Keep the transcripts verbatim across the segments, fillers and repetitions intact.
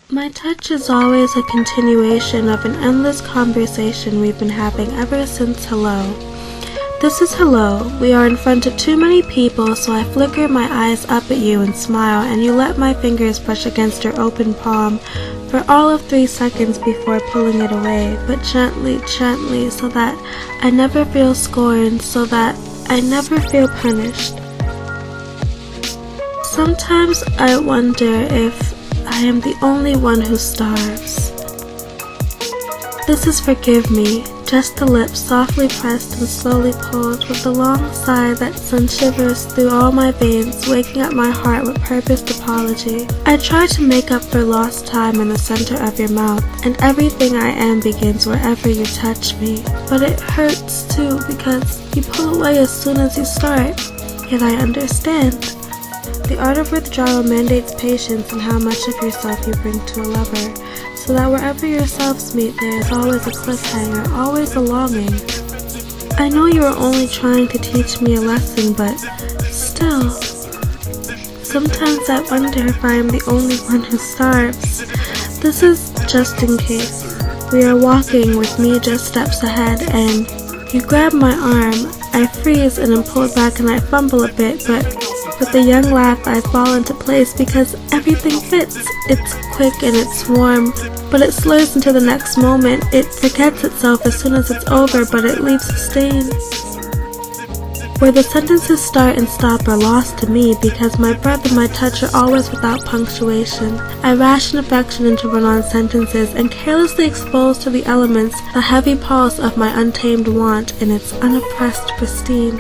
My touch is always a continuation of an endless conversation we've been having ever since hello. This is hello. We are in front of too many people, so I flicker my eyes up at you and smile, and you let my fingers brush against your open palm for all of three seconds before pulling it away, but gently, gently, so that I never feel scorned, so that I never feel punished. Sometimes I wonder if I am the only one who starves. This is forgive me, just the lips softly pressed and slowly pulled with the long sigh that sends shivers through all my veins, waking up my heart with purposed apology. I try to make up for lost time in the center of your mouth, and everything I am begins wherever you touch me. But it hurts too because you pull away as soon as you start, yet I understand. The art of withdrawal mandates patience in how much of yourself you bring to a lover, so that wherever yourselves meet there is always a cliffhanger, always a longing. I know you are only trying to teach me a lesson, but still, sometimes I wonder if I am the only one who starves. This is just in case. We are walking with me just steps ahead, and you grab my arm. I freeze and am pulled back and I fumble a bit, but with a young laugh I fall into place because everything fits. It's quick and it's warm, but it slurs into the next moment. It forgets itself as soon as it's over, but it leaves a stain. Where the sentences start and stop are lost to me because my breath and my touch are always without punctuation. I ration affection into run-on sentences and carelessly expose to the elements the heavy pulse of my untamed want in its unoppressed pristine.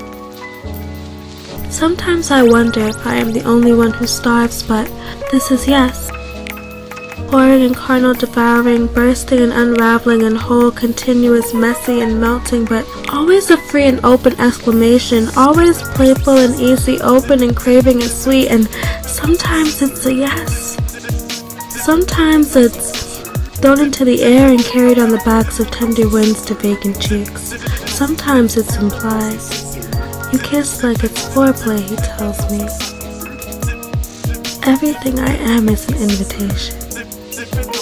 Sometimes I wonder if I am the only one who starves, but this is yes. Pouring and carnal devouring, bursting and unraveling and whole, continuous, messy and melting, but always a free and open exclamation, always playful and easy, open and craving and sweet, and sometimes it's a yes. Sometimes it's thrown into the air and carried on the backs of tender winds to vacant cheeks. Sometimes it's implied. You kiss like it's foreplay, he tells me. Everything I am is an invitation.